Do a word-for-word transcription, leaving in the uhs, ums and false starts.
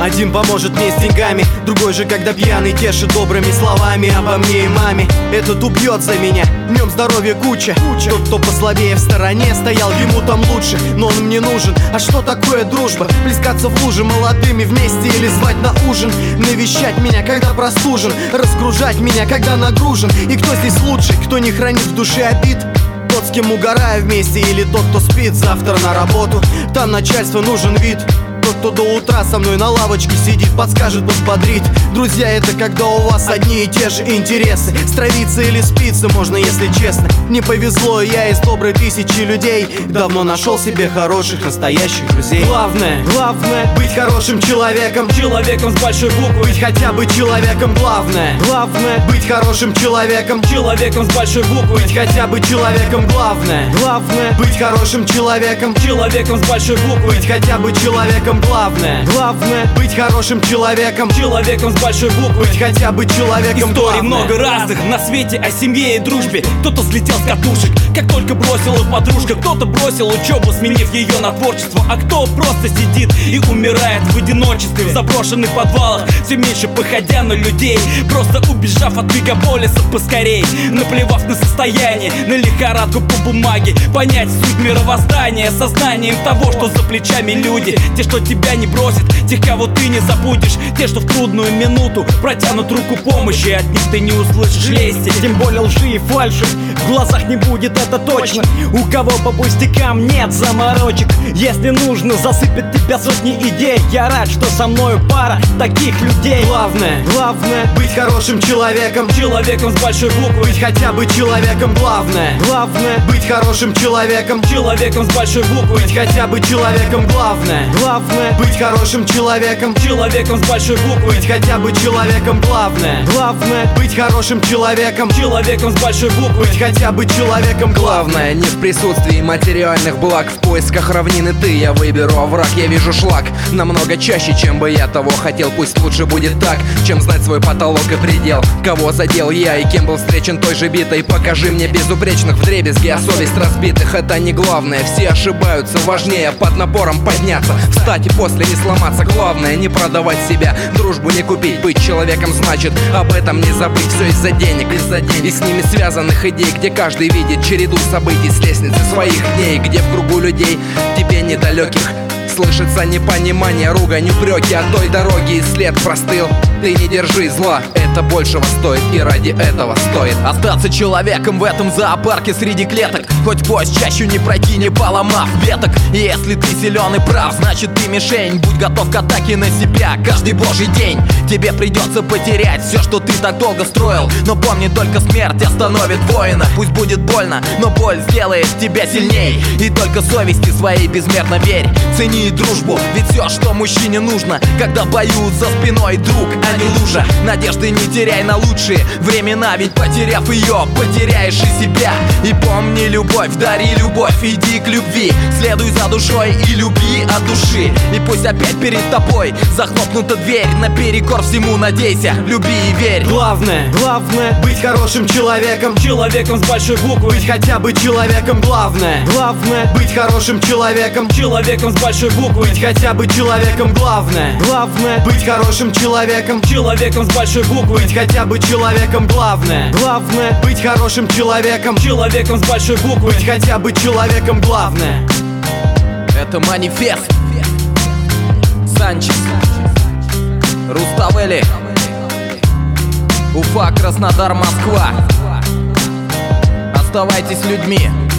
Один поможет мне с деньгами, другой же, когда пьяный, тешит добрыми словами обо мне и маме. Этот убьет за меня, в нем здоровья куча. Тот, кто послабее в стороне стоял, ему там лучше, но он мне нужен. А что такое дружба? Плескаться в луже молодыми вместе или звать на ужин, навещать меня, когда простужен, разгружать меня, когда нагружен. И кто здесь лучше, кто не хранит в душе обид? Тот, с кем угораю вместе, или тот, кто спит завтра на работу? Там начальству нужен вид. Тот, кто до утра со мной на лавочке сидит, подскажет, подбодрит. Друзья, это когда у вас одни и те же интересы. Стравиться или спиться можно, если честно. Не повезло, я из доброй тысячи людей давно нашел себе хороших, настоящих друзей. Главное, главное, быть хорошим человеком. Человеком с большой буквы, быть хотя бы человеком. Главное, главное, быть хорошим человеком. Человеком с большой буквы, быть хотя бы человеком. Главное, главное, быть хорошим человеком. Человеком с большой буквы, быть хотя бы человеком. Главное, главное, быть хорошим человеком. Человеком с большой буквы, быть хотя бы человеком. Историй много разных на свете о семье и дружбе. Кто-то слетел с катушек, как только бросила подружка. Кто-то бросил учебу, сменив ее на творчество. А кто просто сидит и умирает в одиночестве, в заброшенных подвалах, все меньше походя на людей, просто убежав от мегаполиса поскорей. Наплевав на состояние, на лихорадку по бумаге, понять суть мировоздания сознанием того, что за плечами люди. Те, что тебя не бросят, тех, кого ты не забудешь. Те, что в трудную минуту протянут руку помощи, от них ты не услышишь лести. Тем более лжи и фальши в глазах не будет, это точно. У кого по пустякам нет заморочек. Если нужно, засыпет тебя сотни идей. Я рад, что со мною пара таких людей. Главное, главное, быть хорошим человеком. Человеком с большой буквы, быть хотя бы человеком. Главное, главное, быть хорошим человеком. Человеком с большой буквы, быть хотя бы человеком. Главное, главное, быть хорошим человеком. Человеком с большой буквы, быть хотя бы человеком. Главное, главное, быть хорошим человеком. Человеком с большой буквы, быть хотя бы человеком. Главное, не в присутствии материальных благ. В поисках равнины ты, я выберу овраг. Я вижу шлак намного чаще, чем бы я того хотел. Пусть лучше будет так, чем знать свой потолок и предел. Кого задел я и кем был встречен той же битой. Покажи мне безупречных вдребезги, а совесть разбитых. Это не главное, все ошибаются. Важнее под напором подняться, встать и после не сломаться. Главное, не продавать себя, дружбу не купить. Быть человеком значит об этом не забыть. Все из-за денег, из-за денег и с ними связанных идей, где каждый видит череду событий с лестницы своих дней, где в кругу людей тебе недалеких слышится непонимание, ругань, упреки. От той дороги и след простыл. Ты не держи зла, это большего стоит, и ради этого стоит остаться человеком в этом зоопарке среди клеток. Хоть поезд чащу не пройти, не поломав веток. И если ты силен и прав, значит ты мишень. Будь готов к атаке на себя каждый божий день. Тебе придется потерять все, что ты так долго строил. Но помни, только смерть остановит воина. Пусть будет больно, но боль сделает тебя сильней. И только совести своей безмерно верь. Цени дружбу, ведь все, что мужчине нужно, когда в бою за спиной друг, а не лужа. Надежды не теряй на лучшие времена, ведь потеряв ее, потеряешь и себя. И помни, любовь, дари любовь, иди к любви, следуй за душой и люби от души. И пусть опять перед тобой захлопнута дверь, наперекор всему надейся, люби и верь. Главное, главное, быть хорошим человеком. Человеком с большой буквы, быть хотя бы человеком. Главное, главное, быть хорошим человеком. Человеком с большой буквы, быть хотя бы человеком. Главное, главное, быть хорошим человеком. Человеком с большой буквы, быть хотя бы человеком. Главное, главное, быть хорошим человеком. Человеком с большой буквы, быть хотя бы человеком. Главное. Это манифест. Санчес, Руставели, Уфа, Краснодар, Москва. Оставайтесь людьми.